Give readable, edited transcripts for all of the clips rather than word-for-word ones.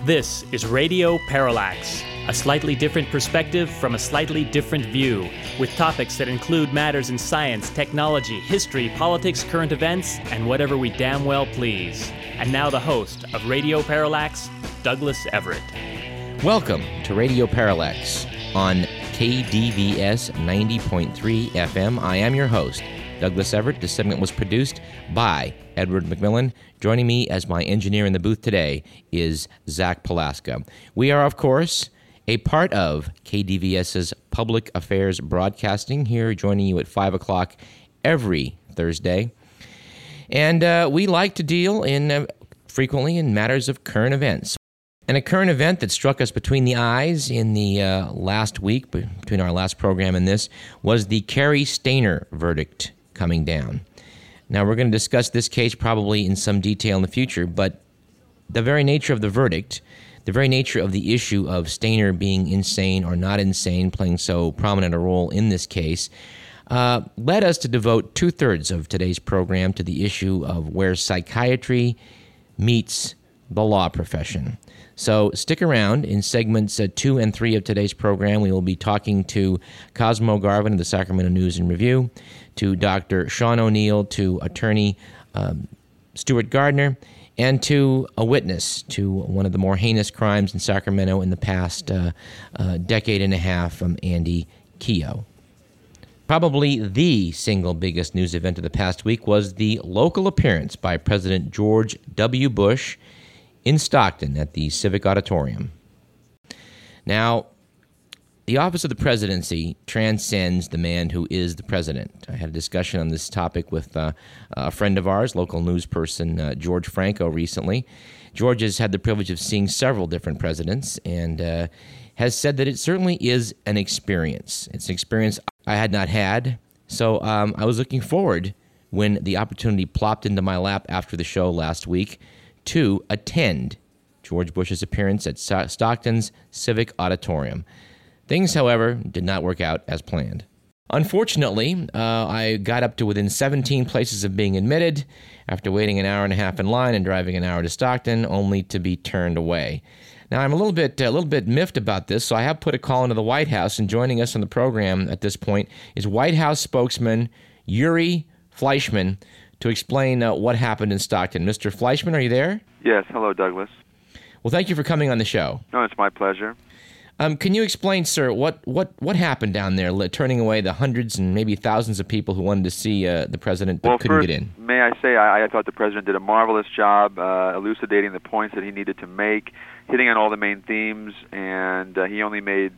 This is Radio Parallax, a slightly different perspective from a slightly different view, with topics that include matters in science, technology, history, politics, current events, and whatever we damn well please. And now the host of Radio Parallax, Douglas Everett. Welcome to Radio Parallax on KDVS 90.3 FM. I am your host, Douglas Everett. This segment was produced by Edward McMillan. Joining me as my engineer in the booth today is Zach Palaska. We are, of course, a part of KDVS's Public Affairs Broadcasting here, joining you at 5 o'clock every Thursday. And we like to deal frequently in matters of current events. And a current event that struck us between the eyes in the last week, between our last program and this, was the Cary Stayner verdict coming down. Now, we're going to discuss this case probably in some detail in the future, but the very nature of the verdict, the very nature of the issue of Stayner being insane or not insane, playing so prominent a role in this case, led us to devote two-thirds of today's program to the issue of where psychiatry meets the law profession. So stick around. In segments 2 and 3 of today's program, we will be talking to Cosmo Garvin of the Sacramento News and Review, to Dr. Sean O'Neill, to attorney Stuart Gardner, and to a witness to one of the more heinous crimes in Sacramento in the past decade and a half, Andy Keogh. Probably the single biggest news event of the past week was the local appearance by President George W. Bush in Stockton at the Civic Auditorium. Now, the office of the presidency transcends the man who is the president. I had a discussion on this topic with a friend of ours, local news person George Franco, recently. George has had the privilege of seeing several different presidents and has said that it certainly is an experience. It's an experience I had not had, so I was looking forward when the opportunity plopped into my lap after the show last week to attend George Bush's appearance at Stockton's Civic Auditorium. Things, however, did not work out as planned. Unfortunately, I got up to within 17 places of being admitted after waiting an hour and a half in line and driving an hour to Stockton, only to be turned away. Now, I'm a little bit miffed about this, so I have put a call into the White House, and joining us on the program at this point is White House spokesman Yuri Fleischman to explain what happened in Stockton. Mr. Fleischman, are you there? Yes. Hello, Douglas. Well, thank you for coming on the show. No, it's my pleasure. Can you explain, sir, what happened down there, turning away the hundreds and maybe thousands of people who wanted to see the president but couldn't get in? May I say I thought the president did a marvelous job elucidating the points that he needed to make, hitting on all the main themes, and he only made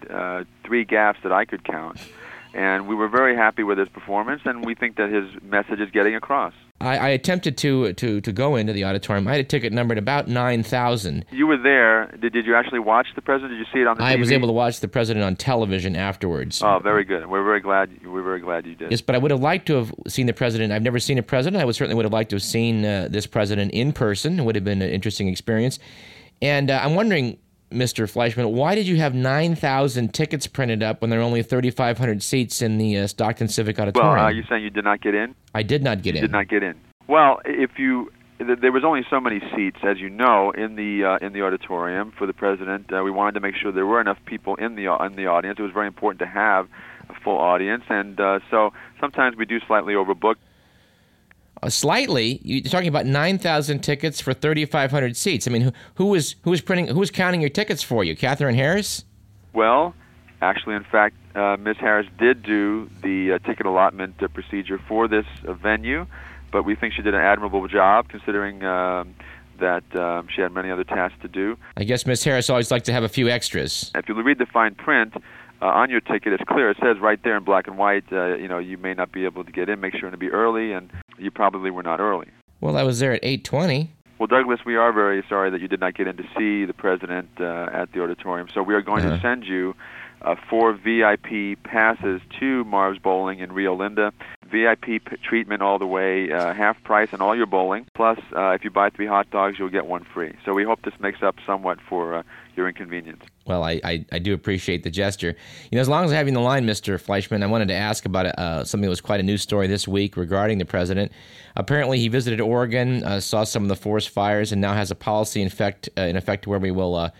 3 gaffes that I could count. And we were very happy with his performance, and we think that his message is getting across. I attempted to go into the auditorium. I had a ticket numbered about 9,000. You were there. Did you actually watch the president? Did you see it on the TV? I was able to watch the president on television afterwards. Oh, very good. We're very glad you did. Yes, but I would have liked to have seen the president. I've never seen a president. I certainly would have liked to have seen this president in person. It would have been an interesting experience. And I'm wondering, Mr. Fleischman, why did you have 9,000 tickets printed up when there are only 3,500 seats in the Stockton Civic Auditorium? Well, are you saying you did not get in? I did not get in. You did not get in. Well, there was only so many seats, as you know, in the auditorium for the president. We wanted to make sure there were enough people in the audience. It was very important to have a full audience, and so sometimes we do slightly overbook. Slightly? You're talking about 9,000 tickets for 3,500 seats. I mean, who was counting your tickets for you? Catherine Harris? Well, actually, in fact, Ms. Harris did do the ticket allotment procedure for this venue, but we think she did an admirable job considering that she had many other tasks to do. I guess Ms. Harris always likes to have a few extras. If you read the fine print on your ticket, it's clear. It says right there in black and white, you may not be able to get in. Make sure to be early, and you probably were not early. Well, I was there at 8:20. Well, Douglas, we are very sorry that you did not get in to see the president at the auditorium. So we are going to send you 4 VIP passes to Marv's Bowling in Rio Linda. VIP treatment all the way, half price on all your bowling. Plus, if you buy 3 hot dogs, you'll get 1 free. So we hope this makes up somewhat for your inconvenience. Well, I do appreciate the gesture. As long as I have you on the line, Mr. Fleischman, I wanted to ask about something that was quite a news story this week regarding the president. Apparently, he visited Oregon, saw some of the forest fires, and now has a policy in effect where we will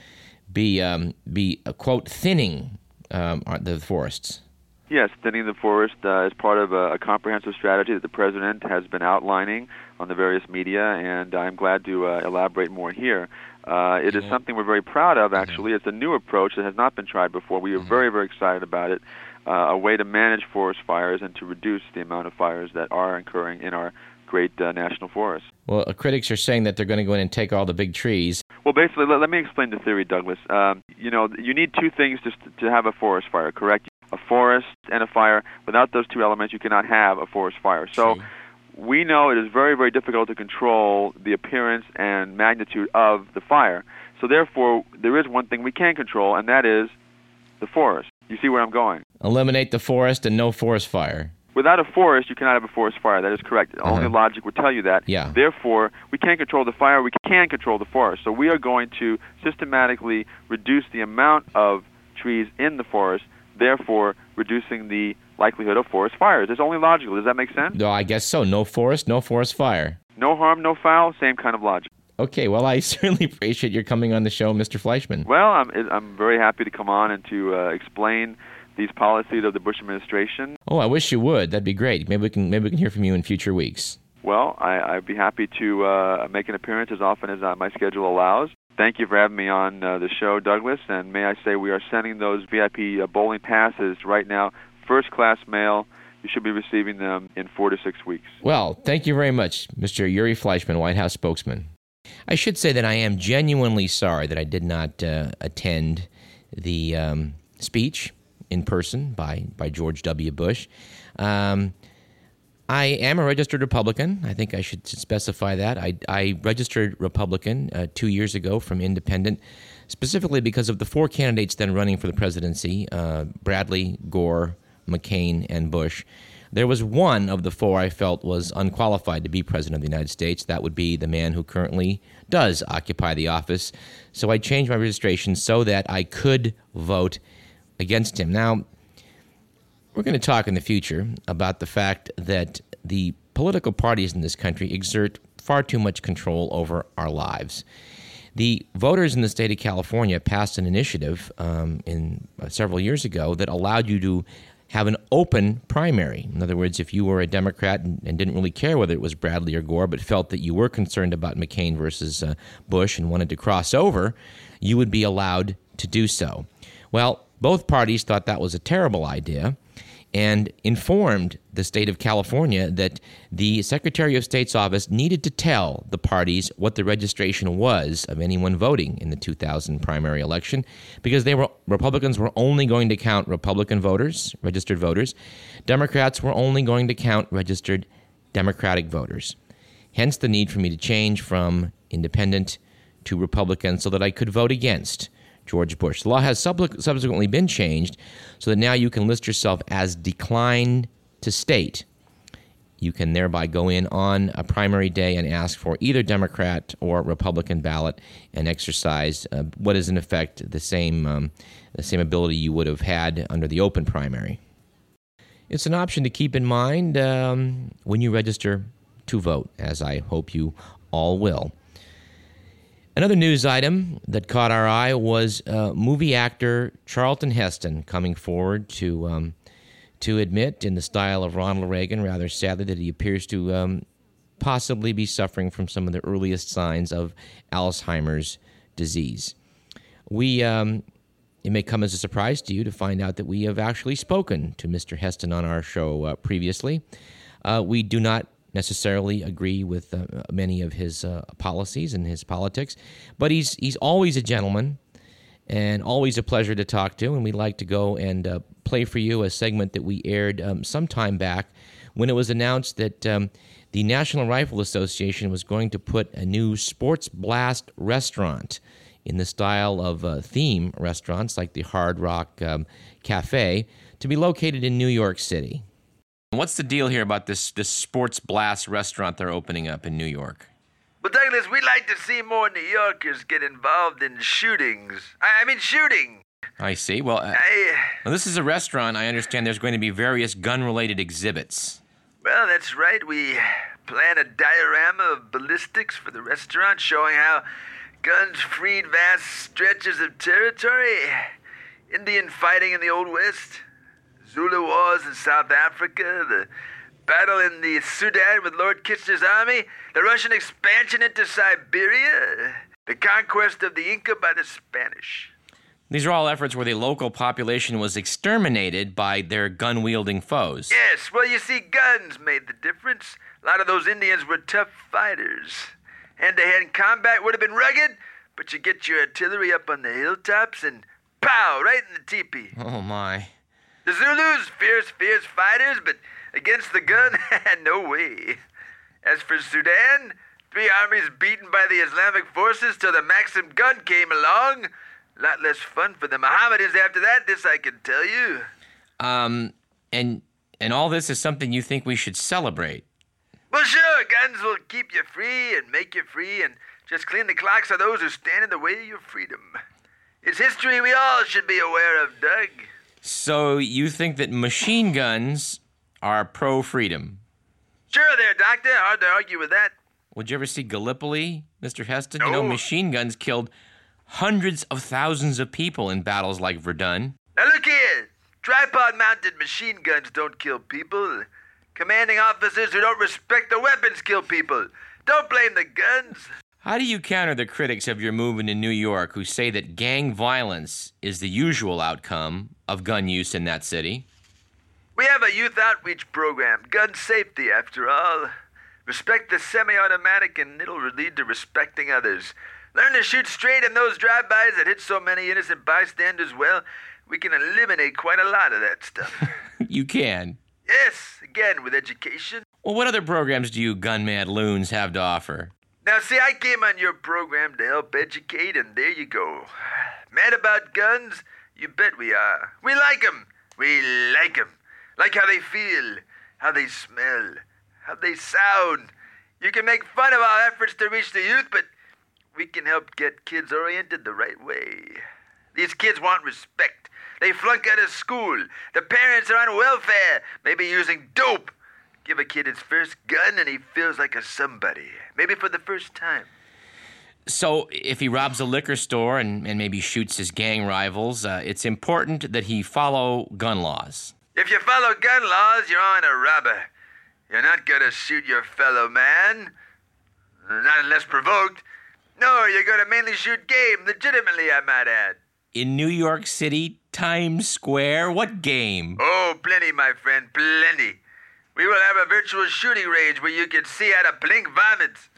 be quote, thinning the forests. Yes, thinning the forest is part of a comprehensive strategy that the president has been outlining on the various media, and I'm glad to elaborate more here. It is something we're very proud of, actually. It's a new approach that has not been tried before. We are very, very excited about it, a way to manage forest fires and to reduce the amount of fires that are occurring in our great national forests. Well, critics are saying that they're going to go in and take all the big trees. Well, basically, let me explain the theory, Douglas. You need 2 things to have a forest fire, correct? A forest and a fire. Without those 2 elements, you cannot have a forest fire. So we know it is very, very difficult to control the appearance and magnitude of the fire. So therefore, there is one thing we can control, and that is the forest. You see where I'm going? Eliminate the forest and no forest fire. Without a forest, you cannot have a forest fire. That is correct. Only logic would tell you that. Yeah. Therefore, we can't control the fire. We can control the forest. So we are going to systematically reduce the amount of trees in the forest, therefore reducing the likelihood of forest fires. It's only logical. Does that make sense? No, I guess so. No forest, no forest fire. No harm, no foul. Same kind of logic. Okay, well, I certainly appreciate your coming on the show, Mr. Fleischman. Well, I'm very happy to come on and to explain these policies of the Bush administration. Oh, I wish you would. That'd be great. Maybe we can hear from you in future weeks. Well, I'd be happy to make an appearance as often as my schedule allows. Thank you for having me on the show, Douglas. And may I say we are sending those VIP bowling passes right now, first-class mail. You should be receiving them in 4 to 6 weeks. Well, thank you very much, Mr. Yuri Fleischman, White House spokesman. I should say that I am genuinely sorry that I did not attend the speech in person by George W. Bush. I am a registered Republican. I think I should specify that. I registered Republican 2 years ago from Independent, specifically because of the 4 candidates then running for the presidency, Bradley, Gore, McCain, and Bush. There was one of the 4 I felt was unqualified to be president of the United States. That would be the man who currently does occupy the office. So I changed my registration so that I could vote against him. Now, we're going to talk in the future about the fact that the political parties in this country exert far too much control over our lives. The voters in the state of California passed an initiative several years ago that allowed you to have an open primary. In other words, if you were a Democrat and didn't really care whether it was Bradley or Gore, but felt that you were concerned about McCain versus Bush and wanted to cross over, you would be allowed to do so. Well, both parties thought that was a terrible idea and informed the state of California that the Secretary of State's office needed to tell the parties what the registration was of anyone voting in the 2000 primary election, because Republicans were only going to count Republican voters, registered voters. Democrats were only going to count registered Democratic voters. Hence the need for me to change from Independent to Republican so that I could vote against George Bush. The law has subsequently been changed so that now you can list yourself as declined to state. You can thereby go in on a primary day and ask for either Democrat or Republican ballot and exercise what is in effect the same ability you would have had under the open primary. It's an option to keep in mind when you register to vote, as I hope you all will. Another news item that caught our eye was movie actor Charlton Heston coming forward to admit, in the style of Ronald Reagan, rather sadly, that he appears to possibly be suffering from some of the earliest signs of Alzheimer's disease. It may come as a surprise to you to find out that we have actually spoken to Mr. Heston on our show previously. We do not necessarily agree with many of his policies and his politics, but he's always a gentleman and always a pleasure to talk to, and we'd like to go and play for you a segment that we aired some time back when it was announced that the National Rifle Association was going to put a new Sports Blast restaurant in the style of theme restaurants like the Hard Rock Cafe to be located in New York City. What's the deal here about this Sports Blast restaurant they're opening up in New York? Well, Douglas, we'd like to see more New Yorkers get involved in shootings. I mean shooting. I see. Well, well, this is a restaurant. I understand there's going to be various gun-related exhibits. Well, that's right. We plan a diorama of ballistics for the restaurant showing how guns freed vast stretches of territory. Indian fighting in the Old West, Zulu wars in South Africa, the battle in the Sudan with Lord Kitchener's army, the Russian expansion into Siberia, the conquest of the Inca by the Spanish. These are all efforts where the local population was exterminated by their gun-wielding foes. Yes, well, you see, guns made the difference. A lot of those Indians were tough fighters. Hand-to-hand combat would have been rugged, but you get your artillery up on the hilltops and pow, right in the teepee. Oh, my. The Zulus, fierce fighters, but against the gun, no way. As for Sudan, 3 armies beaten by the Islamic forces till the Maxim gun came along. A lot less fun for the Mohammedans after that, this I can tell you. And all this is something you think we should celebrate? Well, sure, guns will keep you free and make you free and just clean the clocks of those who stand in the way of your freedom. It's history we all should be aware of, Doug. So you think that machine guns are pro-freedom? Sure there, Doctor. Hard to argue with that. Would you ever see Gallipoli, Mr. Heston? No. You know, machine guns killed hundreds of thousands of people in battles like Verdun. Now look here. Tripod-mounted machine guns don't kill people. Commanding officers who don't respect the weapons kill people. Don't blame the guns. How do you counter the critics of your movement in New York who say that gang violence is the usual outcome of gun use in that city? We have a youth outreach program, gun safety after all. Respect the semi-automatic and it'll lead to respecting others. Learn to shoot straight in those drive-bys that hit so many innocent bystanders. Well, we can eliminate quite a lot of that stuff. You can? Yes, again, with education. Well, what other programs do you gun-mad loons have to offer? Now, see, I came on your program to help educate, and there you go. Mad about guns? You bet we are. We like 'em. We like 'em. Like how they feel, how they smell, how they sound. You can make fun of our efforts to reach the youth, but we can help get kids oriented the right way. These kids want respect. They flunk out of school. The parents are on welfare, maybe using dope. Give a kid his first gun and he feels like a somebody, maybe for the first time. So if he robs a liquor store and maybe shoots his gang rivals, it's important that he follow gun laws. If you follow gun laws, you're on a robber. You're not gonna shoot your fellow man. Not unless provoked. No, you're gonna mainly shoot game, legitimately, I might add. In New York City, Times Square, what game? Oh, plenty, my friend, plenty. We will have a virtual shooting range where you can see how to blink varmints.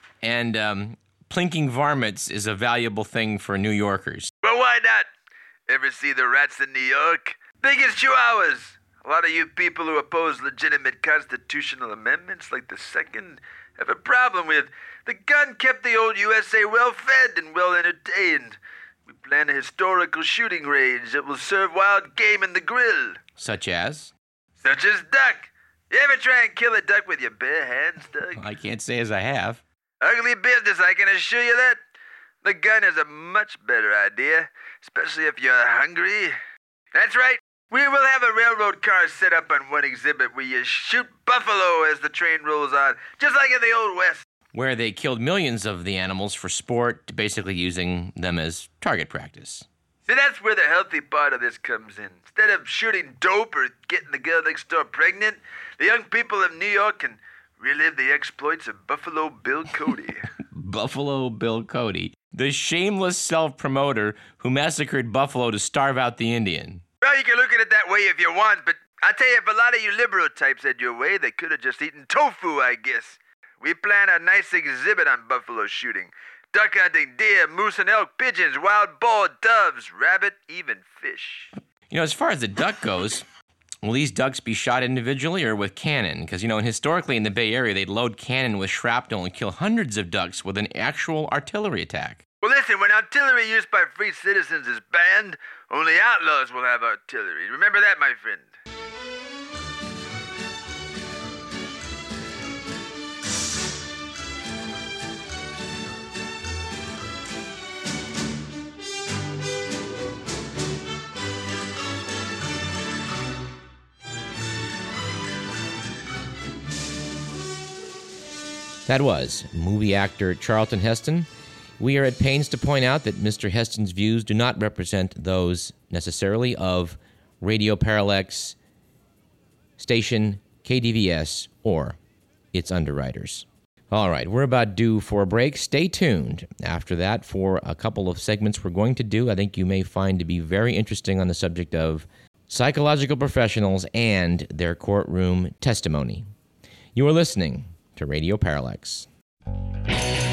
And, plinking varmints is a valuable thing for New Yorkers. Well, why not? Ever see the rats in New York? Big as chihuahuas. A lot of you people who oppose legitimate constitutional amendments like the second have a problem with. The gun kept the old USA well-fed and well-entertained. We plan a historical shooting range that will serve wild game in the grill. Such as? Such as duck. You ever try and kill a duck with your bare hands, Doug? I can't say as I have. Ugly business, I can assure you that. The gun is a much better idea, especially if you're hungry. That's right. We will have a railroad car set up on one exhibit where you shoot buffalo as the train rolls on, just like in the Old West. Where they killed millions of the animals for sport, basically using them as target practice. See, that's where the healthy part of this comes in. Instead of shooting dope or getting the girl next door pregnant, the young people of New York can relive the exploits of Buffalo Bill Cody. Buffalo Bill Cody, the shameless self-promoter who massacred buffalo to starve out the Indian. Well, you can look at it that way if you want, but I'll tell you, if a lot of you liberal types had your way, they could have just eaten tofu, I guess. We plan a nice exhibit on buffalo shooting. Duck hunting, deer, moose and elk, pigeons, wild boar, doves, rabbit, even fish. You know, as far as the duck goes, will these ducks be shot individually or with cannon? Because, you know, historically in the Bay Area, they'd load cannon with shrapnel and kill hundreds of ducks with an actual artillery attack. Well, listen, when artillery used by free citizens is banned, only outlaws will have artillery. Remember that, my friend. That was movie actor Charlton Heston. We are at pains to point out that Mr. Heston's views do not represent those necessarily of Radio Parallax station KDVS or its underwriters. All right, we're about due for a break. Stay tuned after that for a couple of segments we're going to do. I think you may find to be very interesting on the subject of psychological professionals and their courtroom testimony. You are listening to Radio Parallax.